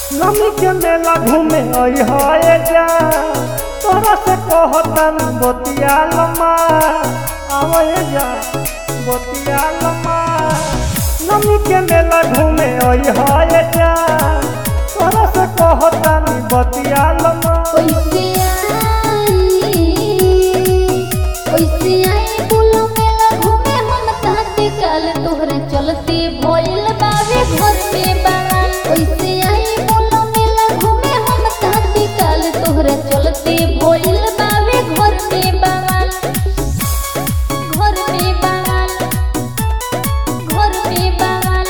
नमी के मेला घूमे है जा तोरा से कहतन बतिया लम्मा आवे जा बतिया लम्मा नमी के मेला घूमे है जा तोरा से कहतन बतिया लम्मा बोलो मेला घूमे हम ताते काल तोहरा चलते भइल बावे घर में बवाल ओइसे आई बोलो मेला घूमे हम ताते काल तोहरा चलते भइल बावे घर में बवाल घर में बवाल घर में बवाल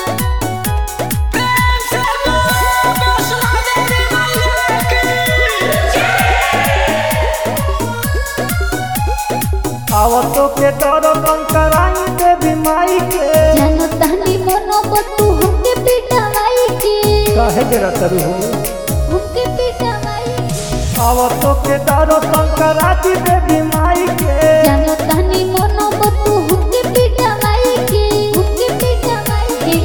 आवतो के दर्शन कराई देवी माई के जानो तानी मनो बतू हमके पिटावाई के काहे जरा करू हो हमके पिटावाई आवतो के दर्शन कराती देवी माई के जानो तानी मनो बतू हमके पिटावाई के हमके पिटावाई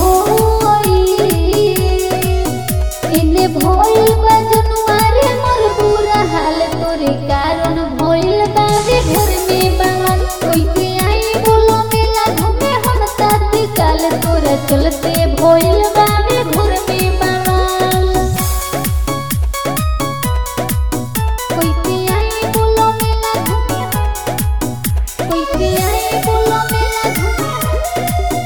इने भोई बजनुआरे मोर बुरा हाल तोरे कारण भइल बावे घर में बवाल ओइसे आई बोलो मेला घूमे हम ताते काल तोरा चलते भइल बावे घर में बवाल ओइसे आई बोलो मेला घूमे ओइसे आई बोलो मेला घूमे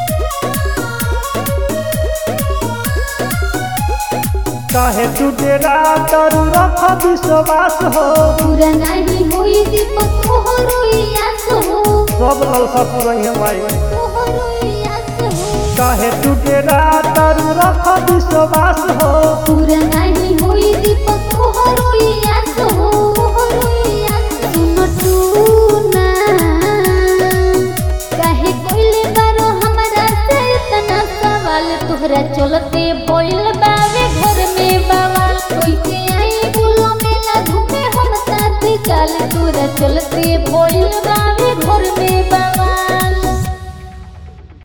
काहे तू डेरा तरू रख विश्वास हो पूरा नहीं होई दीपक तोहरो यास हो सब ललसा पुरई माई तोहरो यास हो काहे तू डेरा तरू रख विश्वास हो पूरा नहीं होई दीपक तोहरो